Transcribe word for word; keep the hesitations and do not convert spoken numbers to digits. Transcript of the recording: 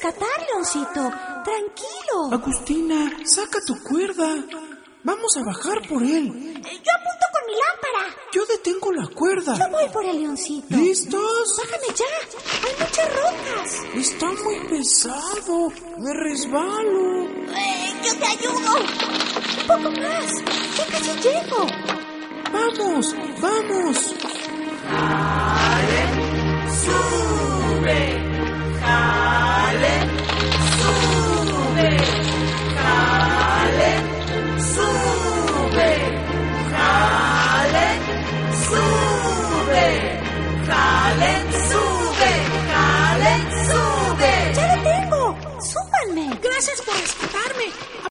rescatar, Leoncito. Tranquilo. Agustina, saca tu cuerda. Vamos a bajar por él. Yo apunto con mi lámpara. Yo detengo la cuerda. Yo voy por el Leoncito. ¿Listos? Bájame ya. Hay muchas rocas. Está muy pesado. Me resbalo. Eh, yo te ayudo. Un poco más. Ya casi llego. Vamos, vamos.